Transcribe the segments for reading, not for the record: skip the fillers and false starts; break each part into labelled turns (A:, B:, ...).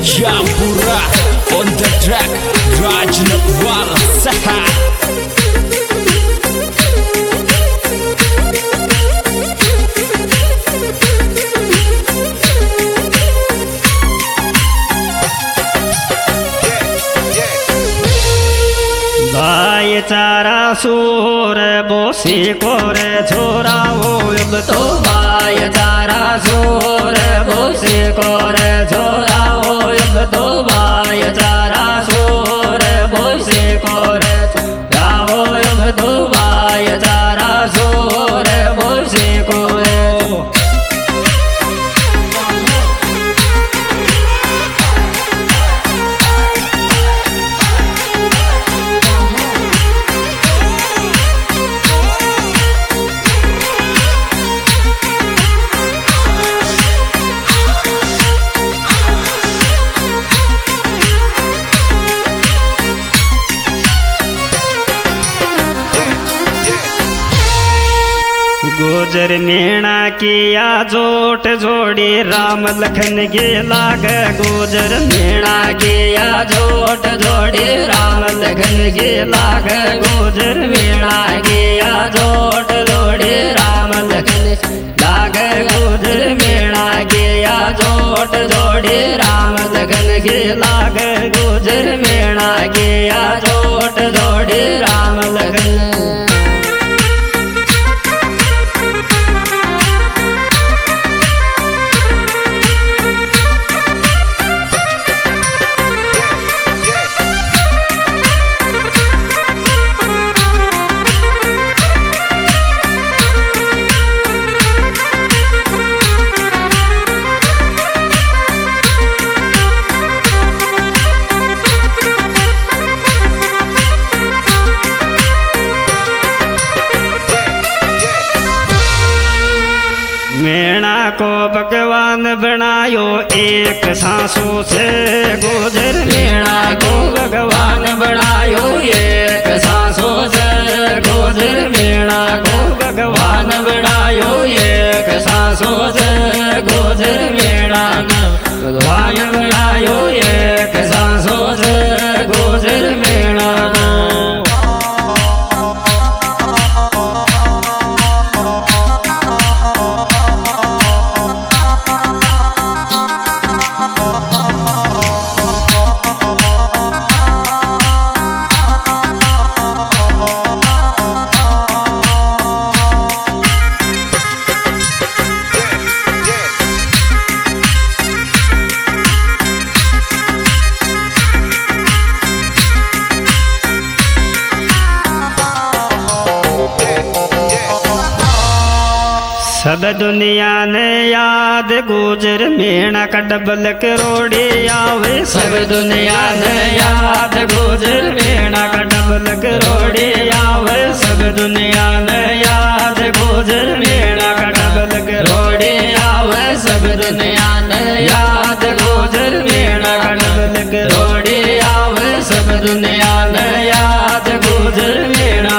A: Jampura on the track, Rajnatwal Saha.
B: भाईचारा सूर बोसी कोरे छोरा हो अब तो भाईचारा सूर बोसी कोरे छोरा हो अब तो भाईचारा सूर बोसी कोरे छोरा हो अब तो भाईचारा सूर बोसी कोरे गुजर मेणा किया जोट जोड़ी राम लखन के लाग गुजर मेणा किया जोट जोड़ी राम लखन के लाग गुजर मेणा किया जोट जोड़ी राम लखन लाग गुजर मेणा किया जोट जोड़ी राम लखन के लाग गुजर मेणा किया जोट जोड़ी राम लखन मेणा को भगवान बनायो एक सांसों से गुजर मेणा को भगवान बनायो एक सांसों से गुजर मेणा को भगवान बनायो एक सांसों से गुजर मेणा भगवान बनायो एक सांसों से गुजर मेणा सब दुनिया ने याद गुजर मेणा का डबल करोड़ी आवे सब दुनिया ने याद गुजर मेणा का डबल करोड़ी आवे सब दुनिया ने याद गुजर मेणा का डबल करोड़ी आवे सब दुनिया ने याद गुजर मेणा का डबल करोड़ी आवे सब दुनिया ने याद गुजर मेणा।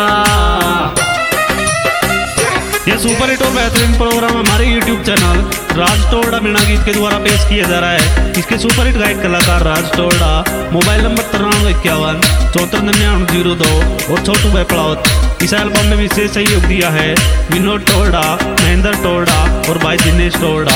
C: यह सुपर हिट और बेहतरीन प्रोग्राम हमारे YouTube चैनल राज टोरडा मीणा गीत के द्वारा पेश किया जा रहा है। इसके सुपर हिट गायक कलाकार राज टोरडा, मोबाइल नंबर 9351 749902 और छोटू बेपड़ावत। इस एल्बम में विशेष सहयोग दिया है विनोद टोरडा, महेंद्र टोरडा और भाई दिनेश टोरडा।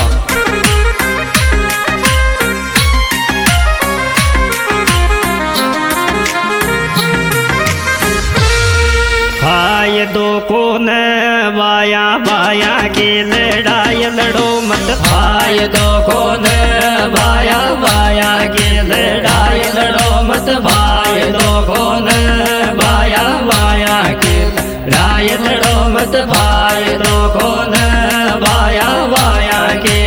B: भाई दो को न बाया बाया की लड़ाई लड़ो मत भाई दो को न बाया बाया की लड़ाई लड़ो मत भाई दो को न बाया बाया की लड़ाई लड़ो मत भाई दो को न बाया बाया की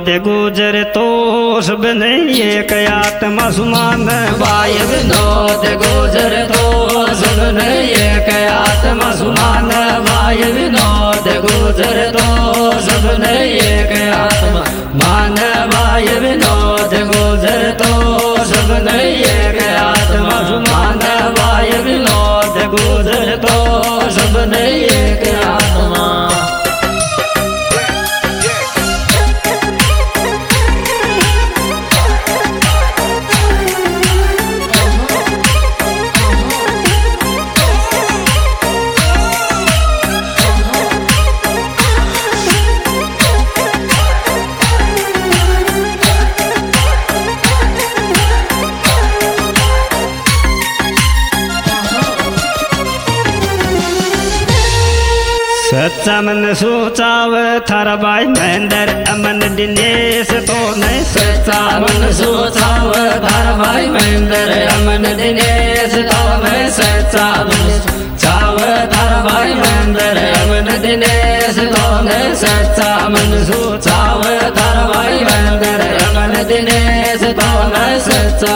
B: विनोद गुजर तो सब नहीं एक आत्मा सुमान
D: भाई विनोद गुजर तो सब नहीं एक आत्मा सुमान भाई विनोद गुजर तो सब नहीं एक आत्मा मान भाई विनोद गुजर तो सब नहीं एक आत्मा सुमान भाई विनोद गुजर तो सब नहीं एक आत्मा।
B: सच्चा मन सोचाव थारा भाई महेंद्र अमन दिनेश तो नहीं
D: सच्चा मन सोचाव थारा भाई महेंद्र अमन दिनेश तो मैं सच्चा मन सोचाव थारा भाई महेंद्र अमन दिनेश तो मैं सच्चा मन सोचाव थारा भाई महेंद्र अमन दिनेश तो मैं सच्चा।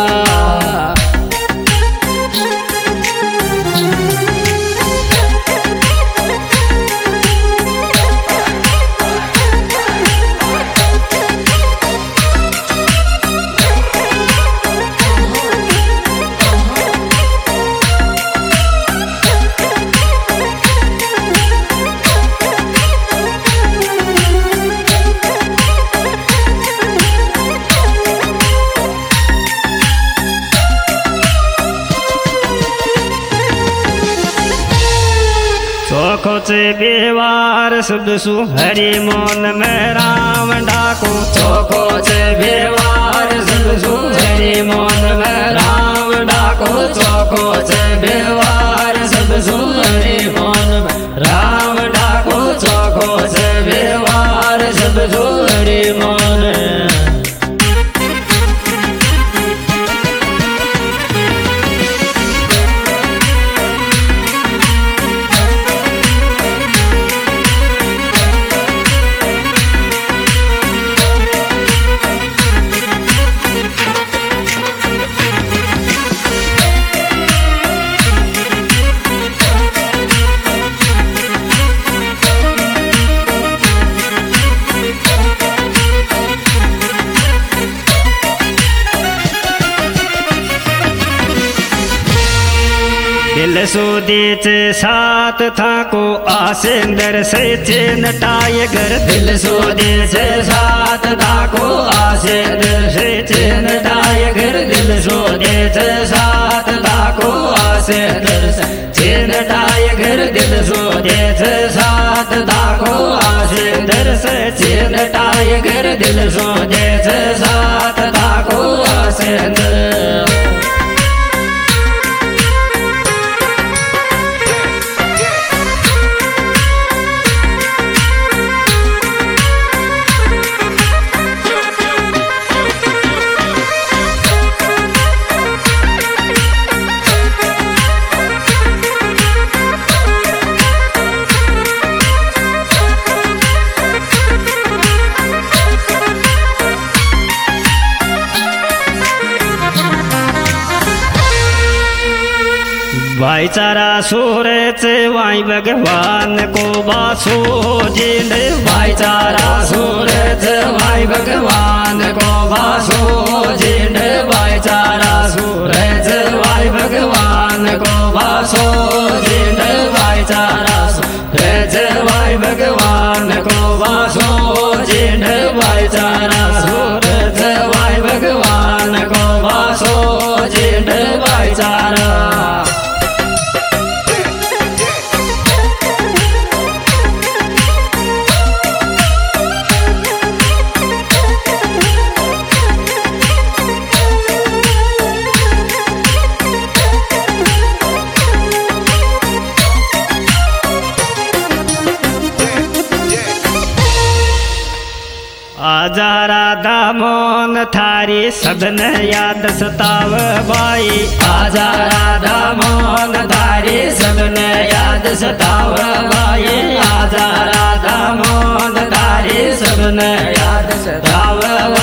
B: चोखो से व्यवहार शुभ सु हरि मोन में राम डाको
D: चोखो से व्यवहार शुभ सु हरि मोन में राम डाको चोखो से व्यवहार शुभ सु हरि मोन में राम डाको चोखो से व्यवहार शुभ सु हरि मोन।
B: दिल सोदीच साथ था को आसेंदर से चेन टाइगर
D: दिल सोदीच साथ था को आसेंदर से चेन टाइगर दिल सोदीच साथ था को आसेंदर से चेन टाइगर दिल सोदीच साथ था को आसेंदर से चेन टाइगर दिल सोदीच साथ था को आसेंदर।
B: भाईचारा सूरज वाई भगवान को बासो जिन
D: भाईचारा सूरज वाई भगवान को बासो जिन भाईचारा सूरज वाई भगवान को बासो जिन भाईचारा सूरज वाई भगवान को बासो जिन भाईचारा सूरज वाई भगवान को बासो जिन भाईचारा।
B: मोहन थारी सबने याद सताव बाई
D: आजा राधा मोहन थारी सबने याद सताव बाई आजा राधा मोहन थारी सबने याद सताव